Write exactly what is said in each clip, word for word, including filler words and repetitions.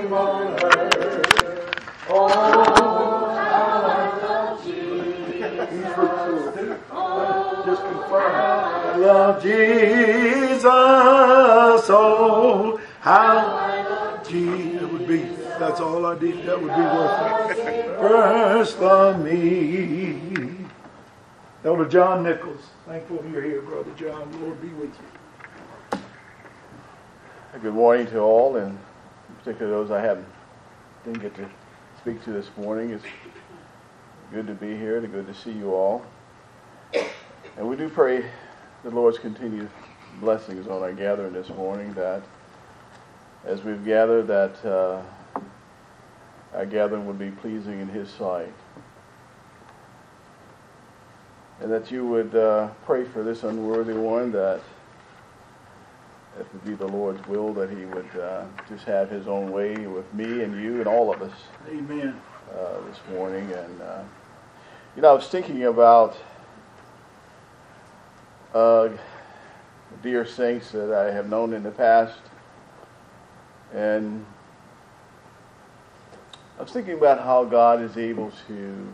name on earth. Oh, how I love Jesus. Just confirm. Love Jesus. Oh, how I love Jesus. That would be, that's all I did. That would be worth it. First for me. Elder John Nichols. Thankful you're here, Brother John. Lord be with you. Good morning to all, and in particular those I haven't didn't get to speak to this morning. It's good to be here. It's good to see you all. And we do pray the Lord's continued blessings on our gathering this morning, that as we've gathered, that uh, our gathering would be pleasing in His sight. And that you would uh, pray for this unworthy one, that if it be the Lord's will, that He would uh, just have His own way with me and you and all of us. Amen. Uh, this morning. And, uh, you know, I was thinking about uh, dear saints that I have known in the past. And I was thinking about how God is able to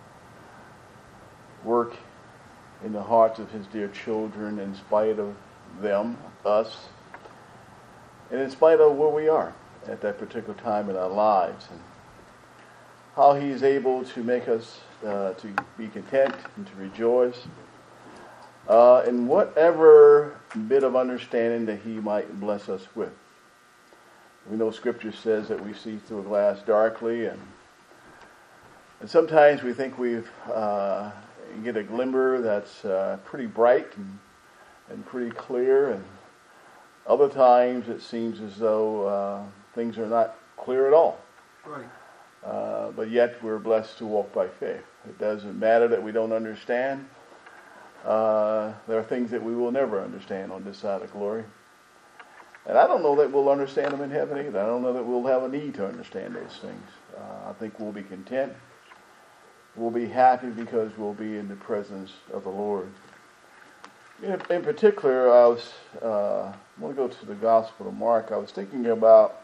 work in the hearts of His dear children in spite of them, us, and in spite of where we are at that particular time in our lives, and how He is able to make us uh, to be content and to rejoice uh, in whatever bit of understanding that He might bless us with. We know Scripture says that we see through a glass darkly, and and sometimes we think we've uh, get a glimmer that's uh, pretty bright and, and pretty clear, and other times it seems as though uh, things are not clear at all. Right. Uh, but yet we're blessed to walk by faith. It doesn't matter that we don't understand. Uh, there are things that we will never understand on this side of glory. And I don't know that we'll understand them in heaven either. I don't know that we'll have a need to understand those things. Uh, I think we'll be content. We'll be happy because we'll be in the presence of the Lord. In, in particular, I was uh, I want to go to the Gospel of Mark. I was thinking about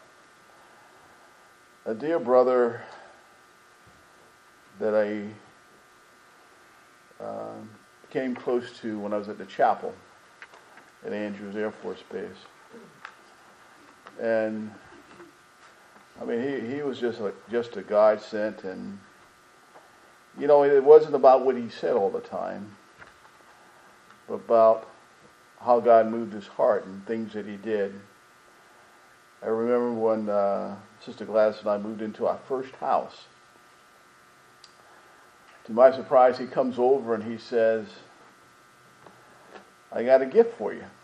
a dear brother that I uh, came close to when I was at the chapel at Andrews Air Force Base. And I mean, he, he was just like just a godsend, and you know, it wasn't about what he said all the time, but about how God moved his heart and things that He did. I remember when uh, Sister Gladys and I moved into our first house. To my surprise, he comes over and he says, "I got a gift for you."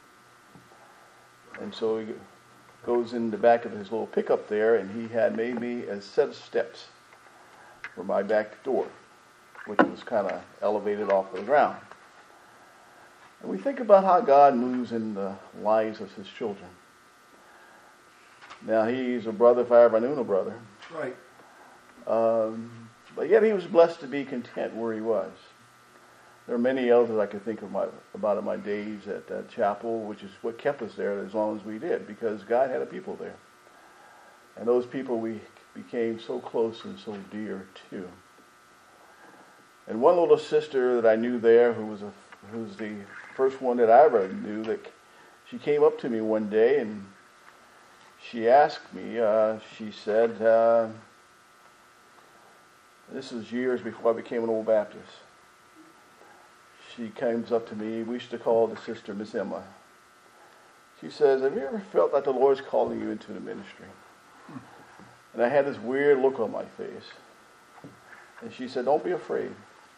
And so he goes in the back of his little pickup there, and he had made me a set of steps for my back door, which was kind of elevated off the ground. And we think about how God moves in the lives of His children. Now, he's a brother if I ever knew a brother. Right. Um, but yet he was blessed to be content where he was. There are many others I could think of my, about in my days at that chapel, which is what kept us there as long as we did, because God had a people there. And those people we became so close and so dear to. And one little sister that I knew there, who was a, who was the first one that I ever knew, that she came up to me one day and she asked me, uh, she said, uh, this was years before I became an old Baptist. She comes up to me, we used to call the sister Miss Emma. She says, "Have you ever felt that the Lord's calling you into the ministry?" And I had this weird look on my face. And she said, "Don't be afraid."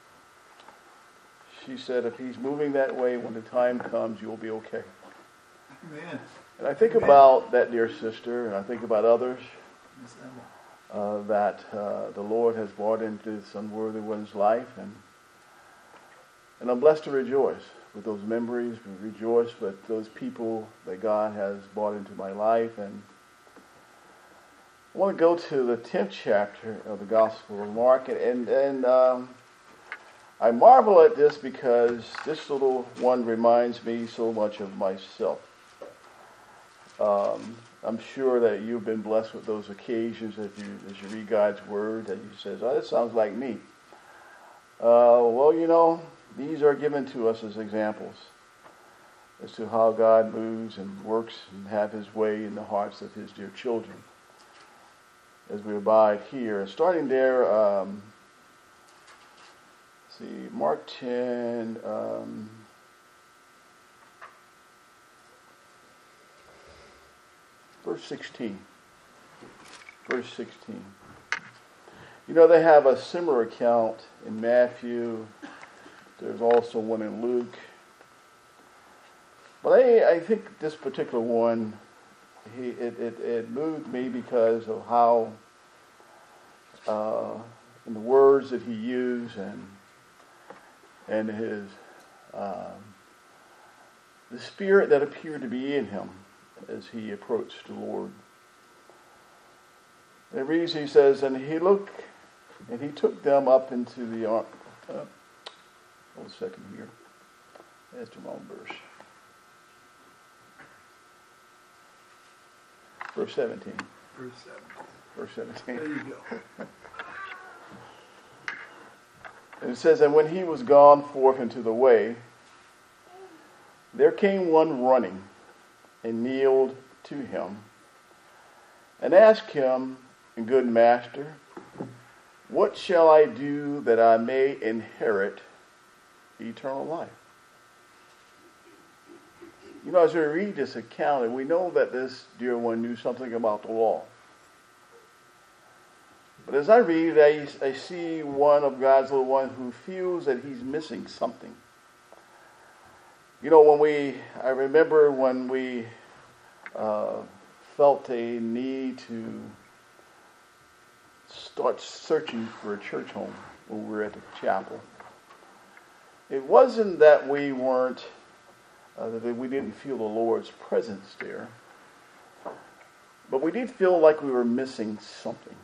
She said, "If He's moving that way, when the time comes, you'll be okay." Amen. And I think Amen. about that dear sister, and I think about others uh, that uh, the Lord has brought into this unworthy one's life. And, and I'm blessed to rejoice with those memories, rejoice with those people that God has brought into my life. And I want to go to the tenth chapter of the Gospel of Mark, and, and um, I marvel at this because this little one reminds me so much of myself. Um, I'm sure that you've been blessed with those occasions as you, as you read God's Word, that you says, oh, this sounds like me. Uh, well, you know, these are given to us as examples as to how God moves and works and have his way in the hearts of his dear children as we abide here. Starting there, um, let's see, Mark ten, um, verse sixteen. Verse sixteen. You know, they have a similar account in Matthew. There's also one in Luke. But I, I think this particular one, he, it, it, it moved me because of how, uh, in the words that he used and and his, um, the spirit that appeared to be in him as he approached the Lord. It reads, he says, and he looked, and he took them up into the ark. Uh, hold a second here. That's the wrong verse. Verse seventeen. Verse seventeen. Verse seventeen. There you go. And it says, and when he was gone forth into the way, there came one running and kneeled to him and asked him, good master, what shall I do that I may inherit eternal life? You know, as we read this account, and we know that this dear one knew something about the law. But as I read it, I, I see one of God's little ones who feels that he's missing something. You know, when we, I remember when we uh, felt a need to start searching for a church home when we were at the chapel. It wasn't that we weren't, uh, that we didn't feel the Lord's presence there, but we did feel like we were missing something.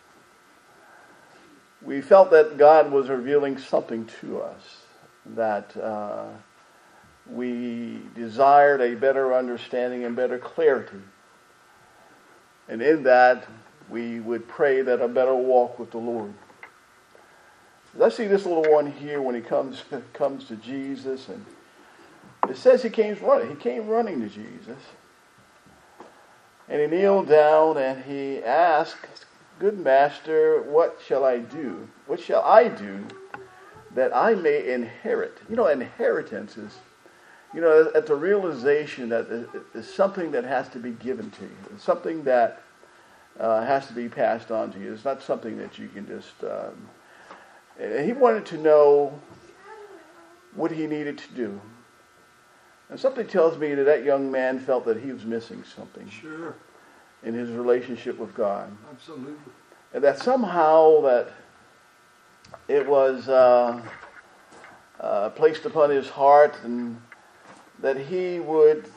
We felt that God was revealing something to us, that uh, we desired a better understanding and better clarity. And in that, we would pray that a better walk with the Lord. As I see this little one here when he comes comes to Jesus, and it says he came running. He came running to Jesus. And he kneeled down and he asked, good master, what shall I do? What shall I do that I may inherit? You know, inheritance is, you know, it's a realization that it's something that has to be given to you. It's something that uh, has to be passed on to you. It's not something that you can just... Um, he wanted to know what he needed to do. And something tells me that that young man felt that he was missing something. Sure. In his relationship with God. Absolutely. And that somehow that it was uh, uh, placed upon his heart, and that he would,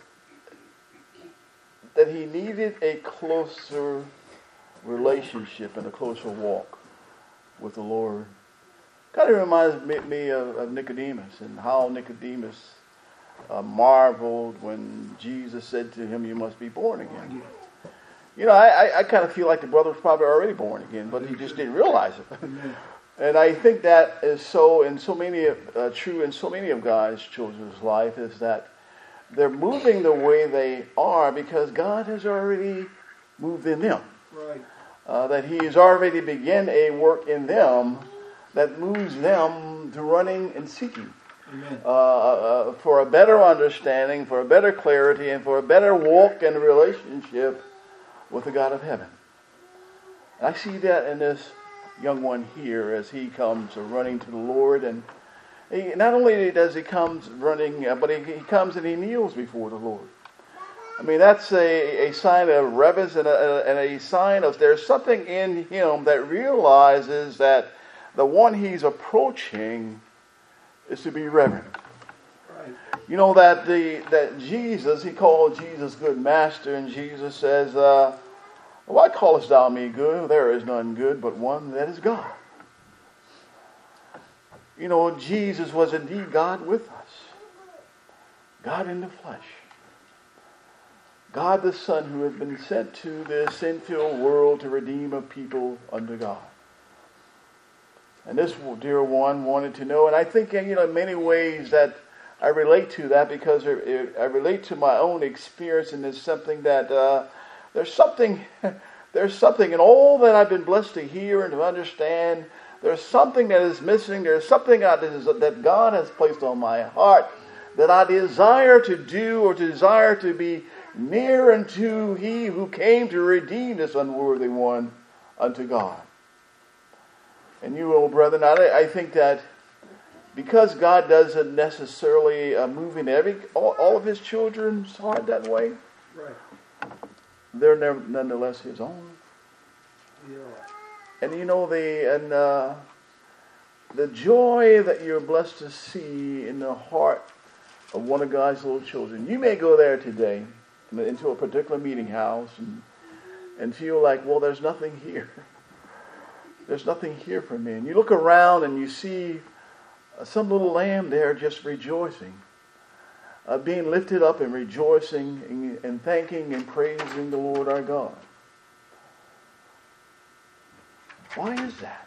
that he needed a closer relationship and a closer walk with the Lord. Kind of reminds me, me of, of Nicodemus, and how Nicodemus uh, marveled when Jesus said to him, you must be born again. You know, I, I kind of feel like the brother was probably already born again, but he just didn't realize it. And I think that is so in so many of, uh, true in so many of God's children's life, is that they're moving the way they are because God has already moved in them. Right. Uh, that He has already begun a work in them that moves them to running and seeking. Amen. Uh, uh, for a better understanding, for a better clarity, and for a better walk and relationship with the God of heaven. And I see that in this young one here as he comes running to the Lord. And he, not only does he come running, uh, but he, he comes and he kneels before the Lord. I mean, that's a, a sign of reverence and a, and a sign of there's something in him that realizes that the one he's approaching is to be reverent. Right. You know that the that Jesus, he called Jesus good master, and Jesus says, uh, why callest thou me good? There is none good but one, that is God. You know, Jesus was indeed God with us. God in the flesh. God the Son, who has been sent to this sin-filled world to redeem a people unto God. And this dear one wanted to know, and I think, you know, in many ways that I relate to that, because it, it, I relate to my own experience, and it's something that uh, there's something, there's something in all that I've been blessed to hear and to understand. There's something that is missing. There's something that, is, that God has placed on my heart that I desire to do, or to desire to be near unto He who came to redeem this unworthy one unto God. And you, old brethren, I, I think that because God doesn't necessarily uh, move in every all, all of His children's heart that way, Right. they're never, nonetheless His own. Yeah. And you know the and uh, the joy that you're blessed to see in the heart of one of God's little children. You may go there today into a particular meeting house and and feel like, well, there's nothing here. There's nothing here for me. And you look around and you see some little lamb there just rejoicing, uh, being lifted up and rejoicing and, and thanking and praising the Lord our God. Why is that?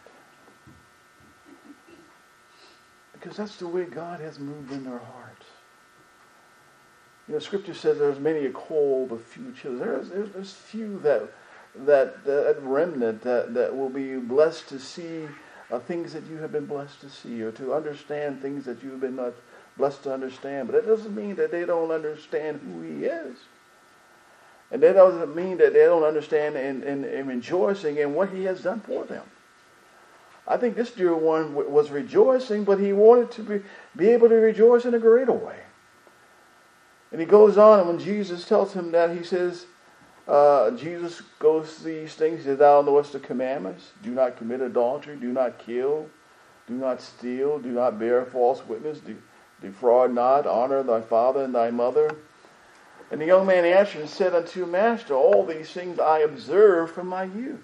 Because that's the way God has moved in their hearts. You know, Scripture says there's many a call, but few chosen. There's, there's, there's few that that that remnant that, that will be blessed to see uh, things that you have been blessed to see, or to understand things that you've been not blessed to understand. But that doesn't mean that they don't understand who He is. And that doesn't mean that they don't understand and, and, and rejoicing in what He has done for them. I think this dear one w- was rejoicing, but he wanted to be, be able to rejoice in a greater way. And he goes on, and when Jesus tells him that, he says, uh, Jesus goes through these things. He says, thou knowest the commandments. Do not commit adultery. Do not kill. Do not steal. Do not bear false witness. De- defraud not. Honor thy father and thy mother. And the young man answered and said unto him, Master, all these things I observe from my youth.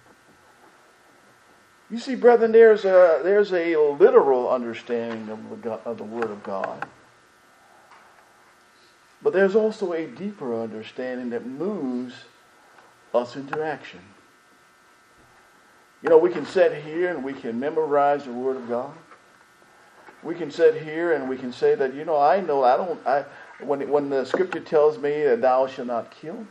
You see, brethren, there's a there's a literal understanding of the, God, of the Word of God. But there's also a deeper understanding that moves us into action. You know, we can sit here and we can memorize the Word of God. We can sit here and we can say that, you know, I know I don't, I when when the Scripture tells me that thou shalt not kill,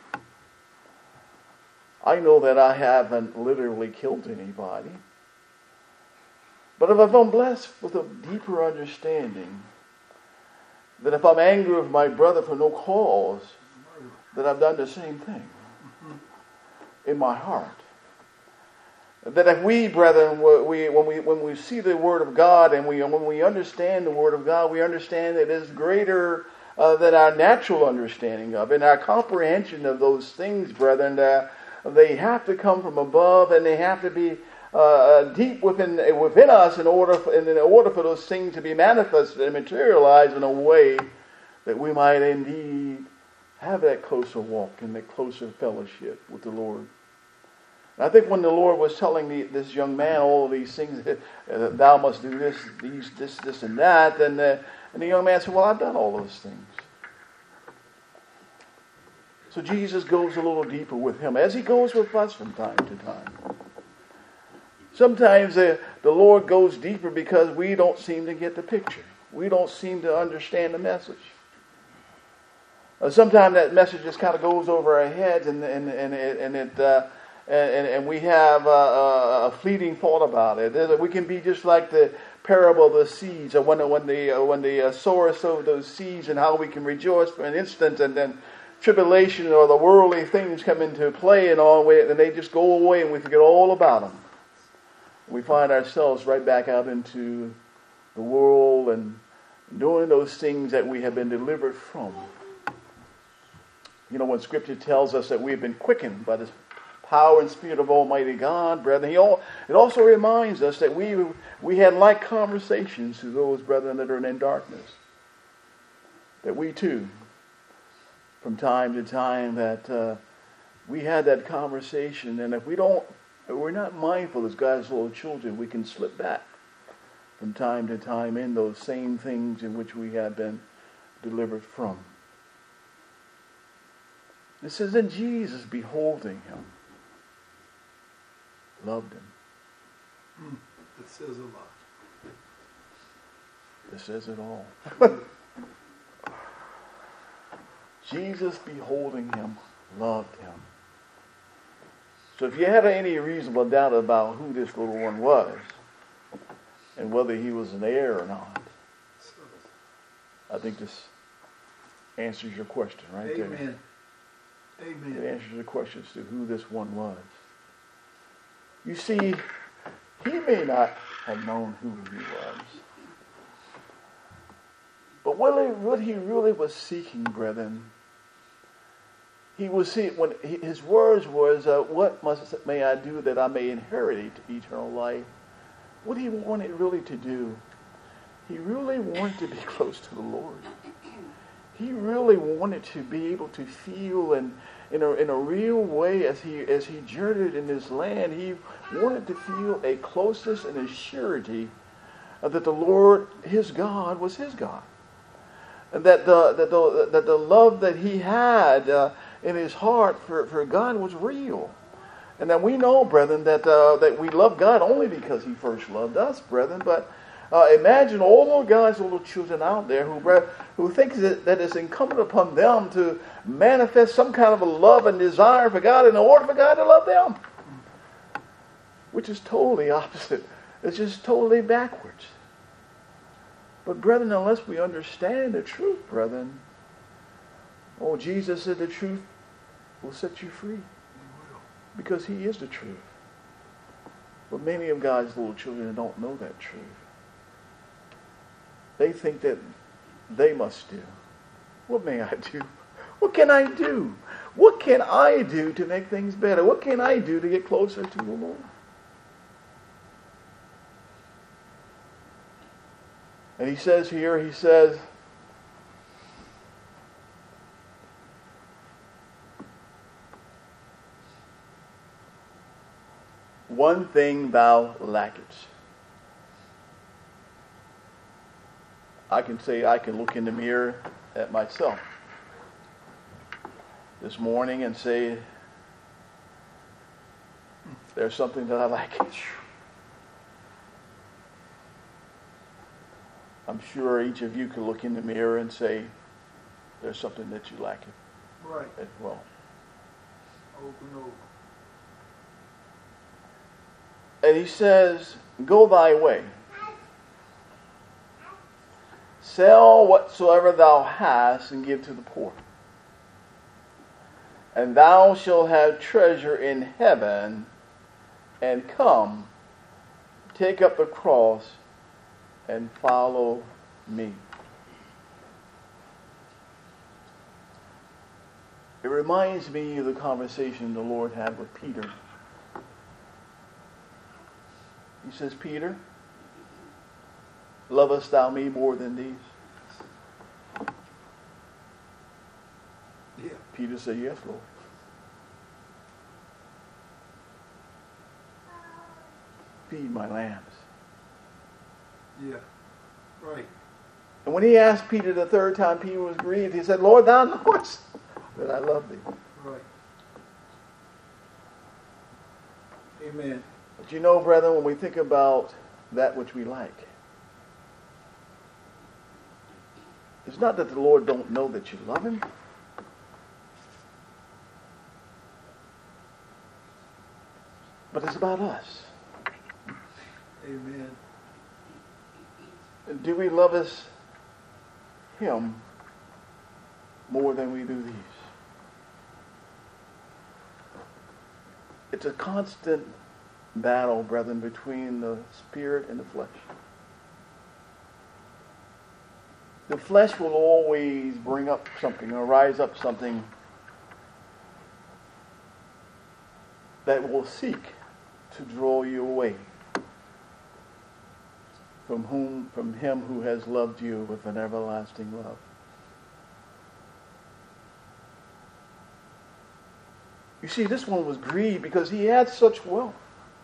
I know that I haven't literally killed anybody. But if I'm blessed with a deeper understanding, that if I'm angry with my brother for no cause, that I've done the same thing in my heart. That if we, brethren, we, when we when we see the Word of God and we when we understand the Word of God, we understand that it is greater uh, than our natural understanding of it. And our comprehension of those things, brethren, uh, they have to come from above, and they have to be uh, deep within within us in order for, in order for those things to be manifested and materialized in a way that we might indeed have that closer walk and that closer fellowship with the Lord. I think when the Lord was telling the, this young man all of these things, uh, thou must do this, these, this, this, and that, and, uh, and the young man said, well, I've done all those things. So Jesus goes a little deeper with him, as He goes with us from time to time. Sometimes uh, the Lord goes deeper because we don't seem to get the picture. We don't seem to understand the message. Uh, sometimes that message just kind of goes over our heads, and, and, and it... And it uh, And, and we have a, a fleeting thought about it. We can be just like the parable of the seeds, or when, when the when the sower sowed those seeds, and how we can rejoice for an instant, and then tribulation or the worldly things come into play, and all, and they just go away, and we forget all about them. We find ourselves right back out into the world and doing those things that we have been delivered from. You know, when Scripture tells us that we have been quickened by this power and spirit of Almighty God, brethren, he all, it also reminds us that we we had like conversations to those brethren that are in darkness. That we too, from time to time, that uh, we had that conversation, and if we don't, if we're not mindful as God's little children, we can slip back from time to time in those same things in which we have been delivered from. It says, then Jesus, beholding him, loved him. Mm, that says a lot. It says it all. Jesus, beholding him, loved him. So if you had any reasonable doubt about who this little one was and whether he was an heir or not, I think this answers your question right Amen. there. Amen. It answers the question as to who this one was. You see, he may not have known who he was. But what he, what he really was seeking, brethren, he was see when he, his words was, uh, "What must may I do that I may inherit eternal life?" What he wanted really to do, he really wanted to be close to the Lord. He really wanted to be able to feel and in a in a real way as he as he journeyed in this land, he wanted to feel a closeness and a surety uh, that the Lord, his God, was his God. And that the, that the, that the love that he had uh, in his heart for, for God was real. And that we know, brethren, that uh, that we love God only because he first loved us, brethren. But uh, imagine all of God's little children out there who who think that, that it's incumbent upon them to manifest some kind of a love and desire for God in order for God to love them. Which is totally opposite. It's just totally backwards. But brethren, unless we understand the truth, brethren, oh, Jesus said the truth will set you free. Because he is the truth. But many of God's little children don't know that truth. They think that they must do. What may I do? What can I do? What can I do to make things better? What can I do to get closer to the Lord? And he says here, he says, one thing thou lackest. I can say, I can look in the mirror at myself this morning and say, there's something that I lack. I'm sure each of you could look in the mirror and say, there's something that you lack Right. as well. Over and over. And he says, go thy way. Sell whatsoever thou hast and give to the poor. And thou shalt have treasure in heaven, and come, take up the cross, and follow me. It reminds me of the conversation the Lord had with Peter. He says, Peter, lovest thou me more than these? Yeah. Peter said, yes, Lord. Feed my lambs. Yeah. Right. And when he asked Peter the third time, Peter was grieved. He said, Lord, thou knowest that I love thee. Right. Amen. But you know, brethren, when we think about that which we like, it's not that the Lord don't know that you love him. But it's about us. Amen. Do we love us, him, more than we do these? It's a constant battle, brethren, between the spirit and the flesh. The flesh will always bring up something or rise up something that will seek to draw you away from whom, from him who has loved you with an everlasting love. You see, this one was grieved because he had such wealth.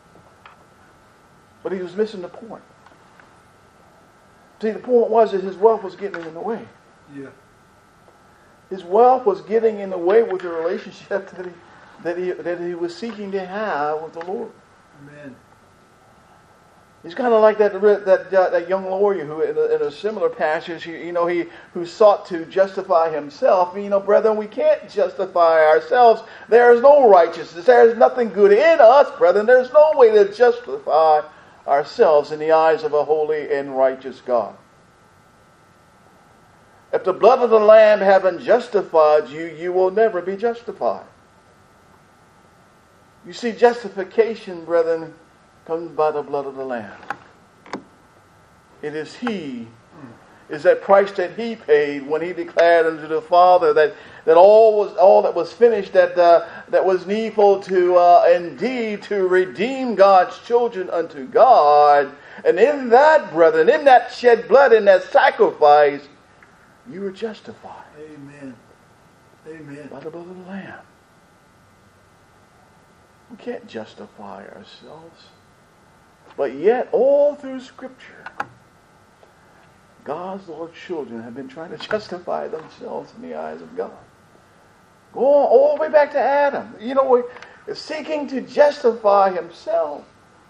But he was missing the point. See, the point was that his wealth was getting in the way. Yeah. His wealth was getting in the way with the relationship that he, that he, that he was seeking to have with the Lord. Amen. He's kind of like that that uh, that young lawyer who, in a, in a similar passage, you, you know, he who sought to justify himself. You know, brethren, we can't justify ourselves. There is no righteousness. There is nothing good in us, brethren. There's no way to justify ourselves in the eyes of a holy and righteous God. If the blood of the Lamb haven't justified you, you will never be justified. You see, justification, brethren, comes by the blood of the Lamb. It is He, is that price that He paid when He declared unto the Father that, that all was all that was finished, that uh, that was needful to uh, indeed to redeem God's children unto God. And in that, brethren, in that shed blood, in that sacrifice, you were justified. Amen. Amen. By the blood of the Lamb. We can't justify ourselves. But yet, all through Scripture, God's Lord's children have been trying to justify themselves in the eyes of God. Go on, all the way back to Adam. You know, seeking to justify himself.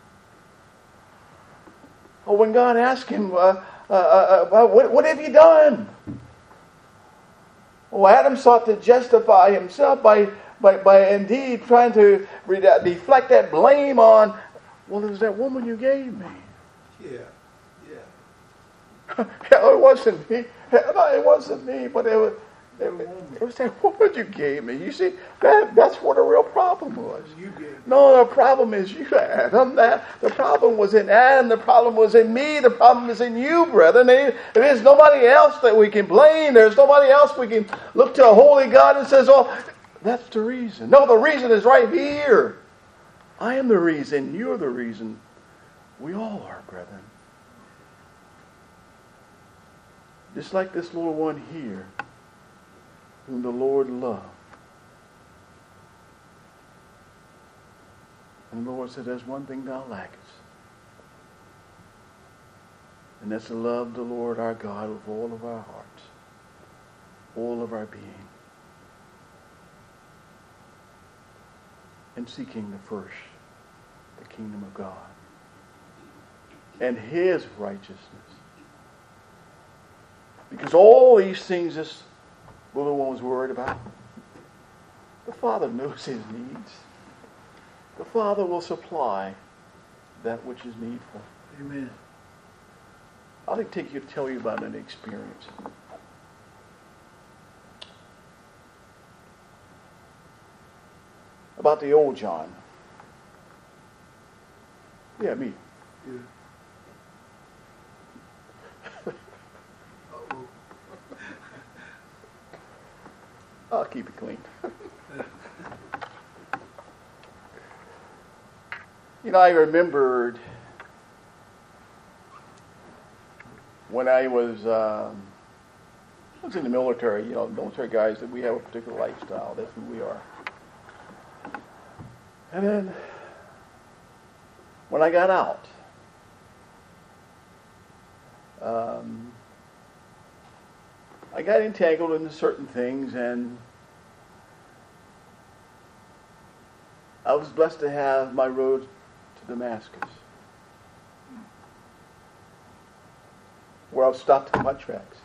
Oh, when God asked him, uh, uh, uh, what, what have you done? Well, Adam sought to justify himself by, by, by indeed trying to re- deflect that blame on, well, it was that woman you gave me. Yeah, yeah. Yeah, it wasn't me. No, it wasn't me, but it was, it, it was that woman you gave me. You see, that that's what the real problem was. You gave me. No, the problem is you, Adam. That the problem was in Adam. The problem was in me. The problem is in you, brethren. There's nobody else that we can blame. There's nobody else we can look to a holy God and says, "Oh, that's the reason." No, the reason is right here. I am the reason. You're the reason. We all are, brethren. Just like this little one here, whom the Lord loved. And the Lord said, there's one thing thou lackest. And that's to love the Lord our God with all of our hearts, all of our being. And seeking the first, the kingdom of God. And His righteousness. Because all these things this little one was worried about, the Father knows his needs. The Father will supply that which is needful. Amen. I'll take you to tell you about an experience. About the old John. Yeah, me. Yeah. Uh-oh. I'll keep it clean. You know, I remembered when I was, um, I was in the military. You know, military guys, that we have a particular lifestyle. That's who we are. And then, when I got out, um, I got entangled into certain things, and I was blessed to have my road to Damascus, where I was stopped in my tracks.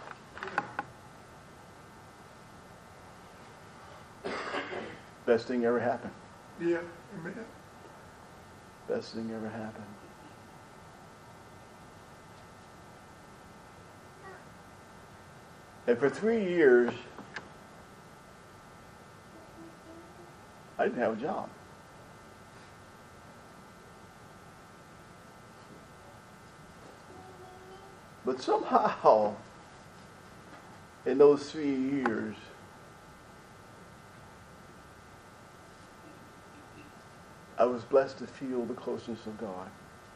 Best thing ever happened. Yeah, amen. Best thing ever happened. And for three years, I didn't have a job. But somehow, in those three years, I was blessed to feel the closeness of God.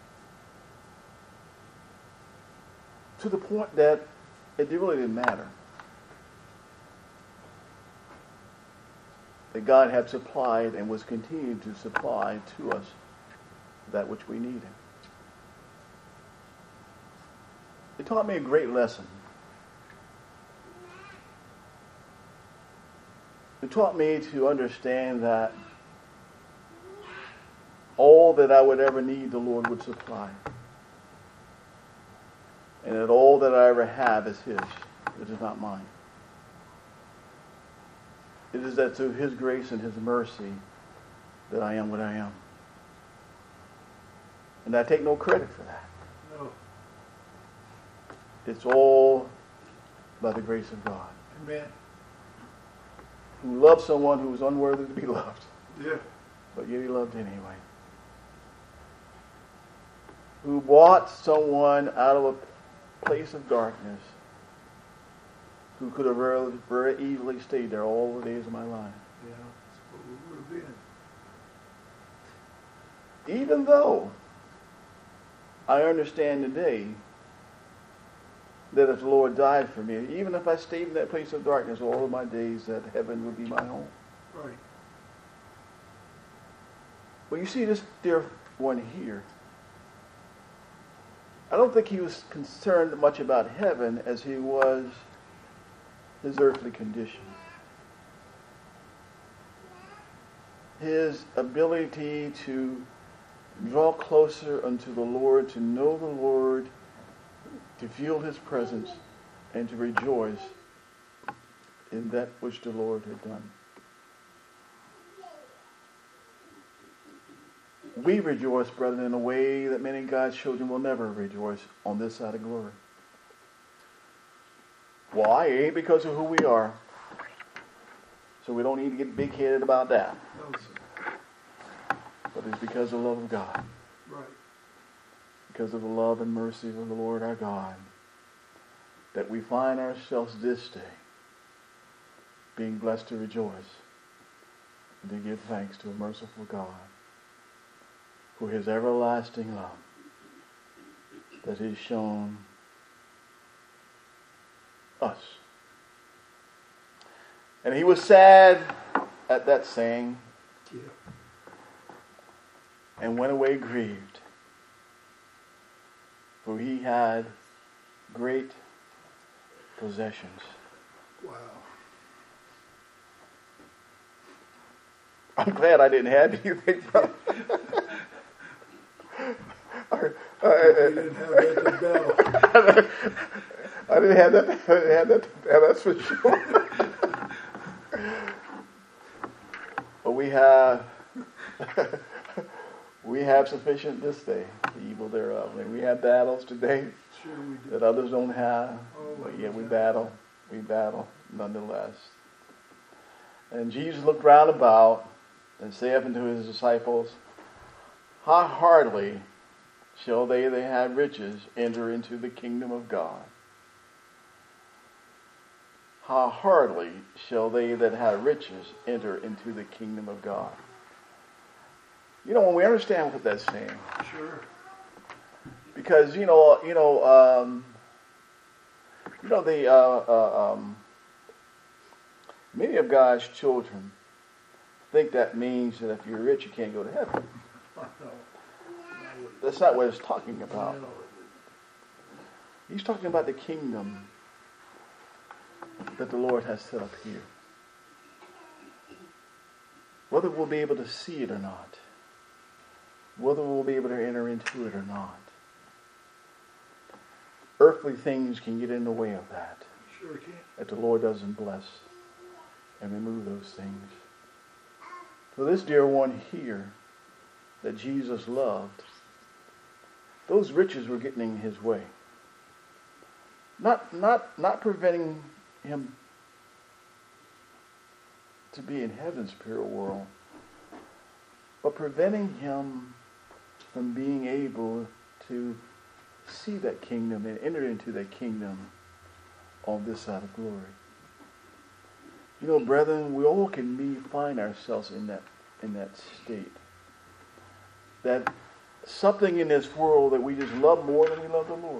To the point that it really didn't matter. That God had supplied and was continuing to supply to us that which we needed. It taught me a great lesson. It taught me to understand that all that I would ever need, the Lord would supply. And that all that I ever have is His. It is not mine. It is that through His grace and His mercy that I am what I am. And I take no credit for that. No. It's all by the grace of God. Amen. Who loved someone who was unworthy to be loved. Yeah. But yet He loved anyway. Who bought someone out of a place of darkness who could have very, very easily stayed there all the days of my life. Yeah, that's what we would have been. Even though I understand today that if the Lord died for me, even if I stayed in that place of darkness all of my days, that heaven would be my home. Right. But you see this dear one here, I don't think he was concerned much about heaven as he was his earthly condition. His ability to draw closer unto the Lord, to know the Lord, to feel His presence, and to rejoice in that which the Lord had done. We rejoice, brethren, in a way that many of God's children will never rejoice on this side of glory. Why? It ain't because of who we are. So we don't need to get big-headed about that. No, sir. But it's because of the love of God. Right. Because of the love and mercy of the Lord our God that we find ourselves this day being blessed to rejoice and to give thanks to a merciful God for His everlasting love that He's shown us. And He was sad at that saying, Yeah. and went away grieved, for He had great possessions. Wow. I'm glad I didn't have anything from I, I, You didn't have that to battle. I didn't have that. I didn't have that. Yeah, that's for sure. But we have, we have sufficient this day, the evil thereof. I mean, we have battles today Sure we did. that others don't have, Oh, but yet we yeah. battle. We battle nonetheless. And Jesus looked round about and saith unto His disciples, how hardly shall they that have riches enter into the kingdom of God? How hardly shall they that have riches enter into the kingdom of God? You know, when we understand what that's saying, Sure. because you know, you know, um, you know, the uh, uh, um, many of God's children think that means that if you're rich, you can't go to heaven. I know. That's not what it's talking I about. know. He's talking about the kingdom that the Lord has set up here. Whether we'll be able to see it or not, whether we'll be able to enter into it or not, earthly things can get in the way of that. Sure can. That the Lord doesn't bless and remove those things. So this dear one here that Jesus loved, those riches were getting in his way. Not, not, not preventing him to be in heaven's pure world, but preventing him from being able to see that kingdom and enter into that kingdom on this side of glory. You know, brethren, we all can be, find ourselves in that in that state. That something in this world that we just love more than we love the Lord.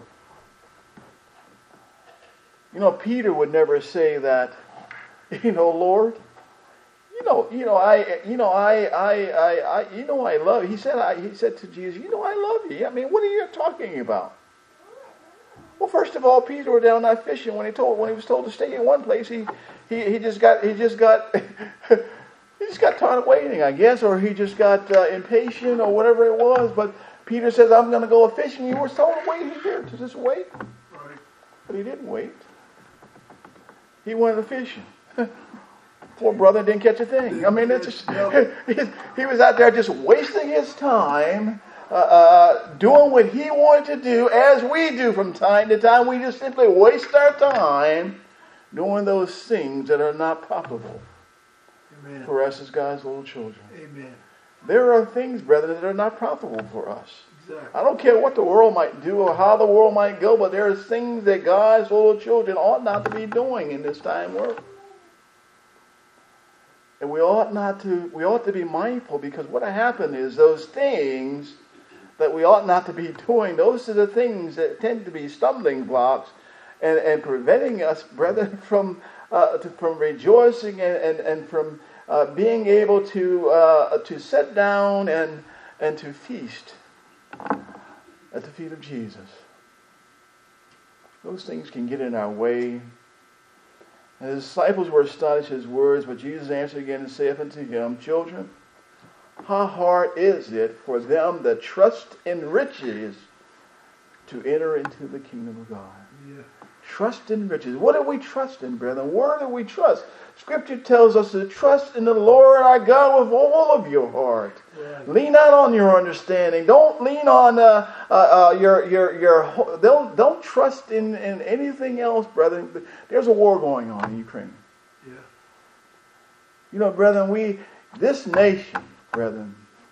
You know, Peter would never say that, you know, Lord, you know, you know, I, you know, I, I, I, I you know, I love you. He said, I, he said to Jesus, you know, I love you. I mean, what are you talking about? Well, first of all, Peter was down there fishing. When he told, when he was told to stay in one place, he he, he just got he just got he just got tired of waiting, I guess, or he just got uh, impatient or whatever it was. But Peter says, "I'm going to go fishing." He was told to wait here to just wait, Right. but he didn't wait. He went fishing. Poor brother didn't catch a thing. I mean, it's just, he was out there just wasting his time. Uh, uh, doing what he wanted to do, as we do from time to time. We just simply waste our time doing those things that are not profitable Amen. for us as God's little children. Amen. There are things, brethren, that are not profitable for us. Exactly. I don't care what the world might do or how the world might go, but there are things that God's little children ought not to be doing in this time world. And we ought not to, we ought to be mindful, because what happened is those things that we ought not to be doing, those are the things that tend to be stumbling blocks and, and preventing us, brethren, from uh, to, from rejoicing and, and, and from uh, being able to uh, to sit down and and to feast at the feet of Jesus. Those things can get in our way. And the disciples were astonished at his words, but Jesus answered again and saith unto him, Children, how hard is it for them that trust in riches to enter into the kingdom of God? Yeah. Trust in riches. What do we trust in, brethren? Where do we trust? Scripture tells us to trust in the Lord our God with all of your heart. Right. Lean not on your understanding. Don't lean on uh, uh, uh, your your your. Don't don't trust in, in anything else, brethren. There's a war going on in Ukraine. Yeah. You know, brethren, we this nation, brethren,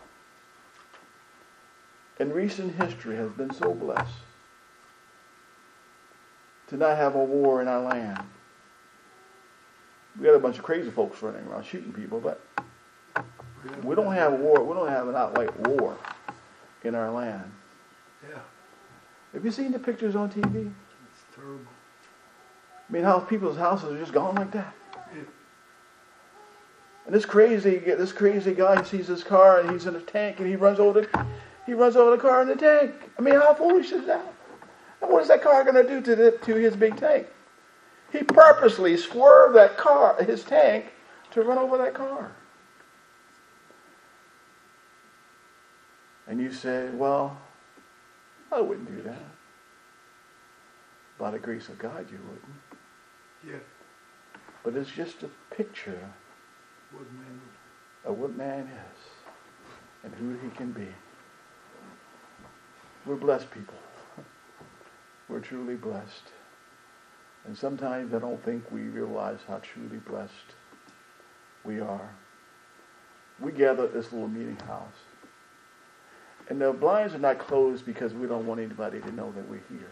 in recent history has been so blessed to not have a war in our land. We got a bunch of crazy folks running around shooting people, but we don't have a war. We don't have an outright war in our land. Yeah. Have you seen the pictures on T V? It's terrible. I mean, how people's houses are just gone like that. Yeah. And this crazy, this crazy guy sees his car and he's in a tank and he runs over the, he runs over the car in the tank. I mean, how foolish is that? And what is that car going to do to the, to his big tank? He purposely swerved that car, his tank, to run over that car. And you say, well, I wouldn't do that. By the grace of God, you wouldn't. Yeah. But it's just a picture What man of what man is and who he can be. We're blessed people. We're truly blessed. And sometimes I don't think we realize how truly blessed we are. We gather at this little meeting house. And the blinds are not closed because we don't want anybody to know that we're here.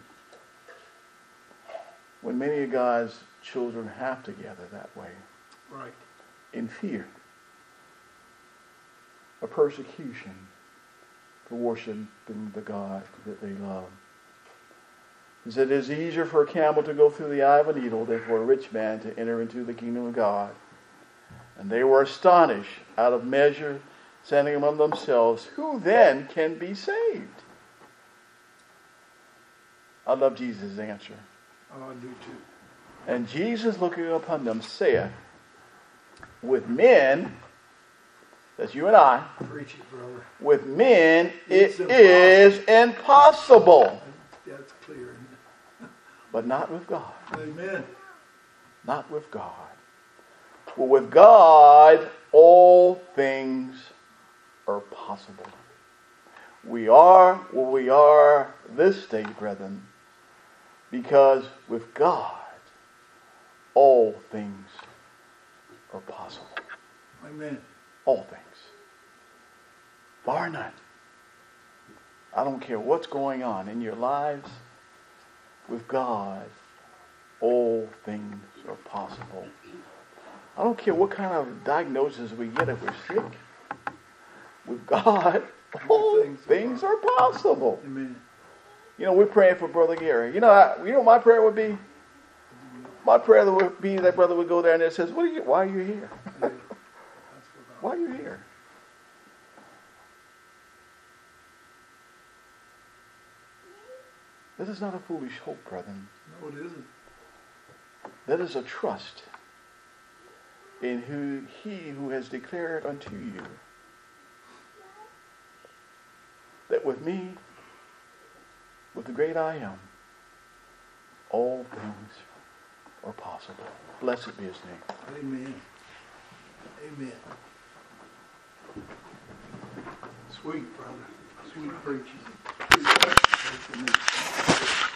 When many of God's children have to gather that way. Right. In fear of persecution for worshiping the God that they love. He said, it is easier for a camel to go through the eye of a needle than for a rich man to enter into the kingdom of God. And they were astonished out of measure, saying among themselves, who then can be saved? I love Jesus' answer. Oh, I do too. And Jesus, looking upon them, saith, with men, that's you and I, Preach it, brother. with men It's it is impossible. That's clear, isn't it? But not with God. Amen. Not with God. For with God, all things are possible. We are where we are this day, brethren, because with God, all things are possible. Amen. All things. Bar none. I don't care what's going on in your lives. With God, all things are possible. I don't care what kind of diagnosis we get if we're sick. With God, all things, things are possible. Amen. You know, we're praying for Brother Gary. You know, I, you know what my prayer would be? My prayer would be that brother would go there and it says, "What are you? Why are you here? Why are you here?" This is not a foolish hope, brethren. No, it isn't. That is a trust in who he who has declared unto you that with me, with the great I am, all things are possible. Blessed be his name. Amen. Amen. Sweet, brother. Sweet preaching. Sweet preaching.